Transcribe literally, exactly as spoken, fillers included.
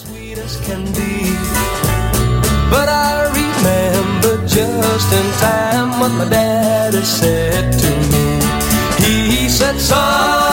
sweet as can be. But I remember just in time what my daddy said to me. He said, son,